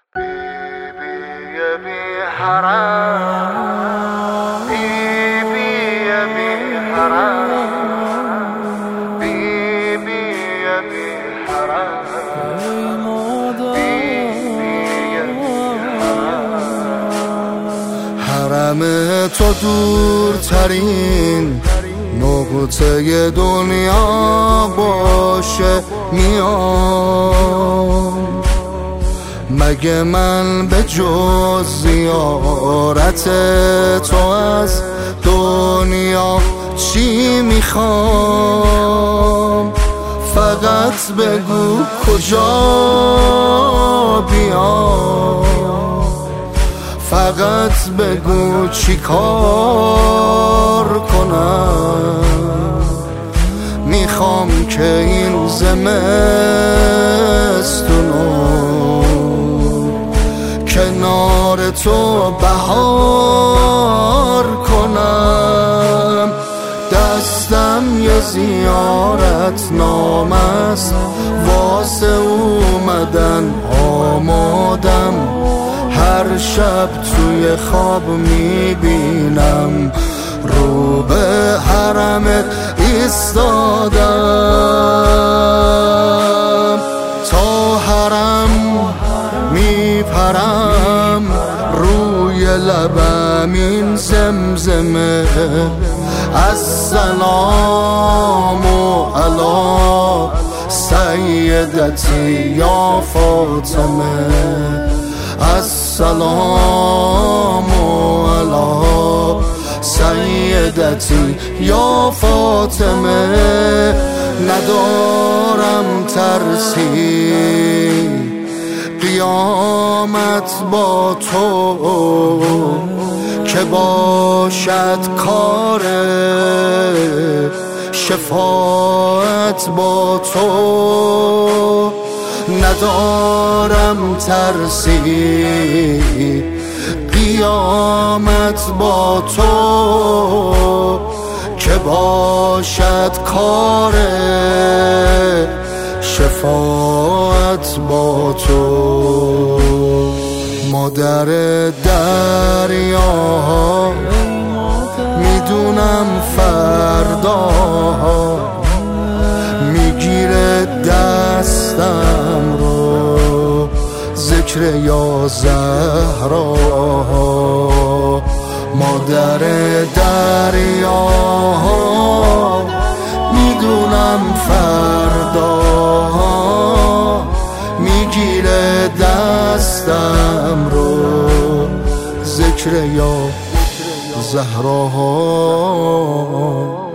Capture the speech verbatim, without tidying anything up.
بی حرام بی بی بی حرام بی بی بی حرام بی بی حرام. حرم تو دورترین نقطه دنیا باشه میام، مگه من به جز زیارت تو از دنیا چی میخوام؟ فقط بگو کجا بیام، فقط بگو چی کار کنم. میخوام که این زمستونو کنار تو بهار کنم. دستم یه زیارت نام است، واسه اومدن آمادم. هر شب توی خواب میبینم رو به حرمت ایستادم. تا حرم میپرم روی لبم این زمزمه، السلام علی سیدتی یا فاطمه، السلام علی سیدتی یا فاطمه. ندارم ترسی قیامت با تو که باشد کار شفاعت با تو. ندارم ترسی قیامت با تو که باشد کار شفاعت با تو. مادر دریا میدونم فردا میگیره دستم رو ذکر یا زهرا. مادر دریا میدونم فردا میگیره دستم رو ذکر یا زهرا.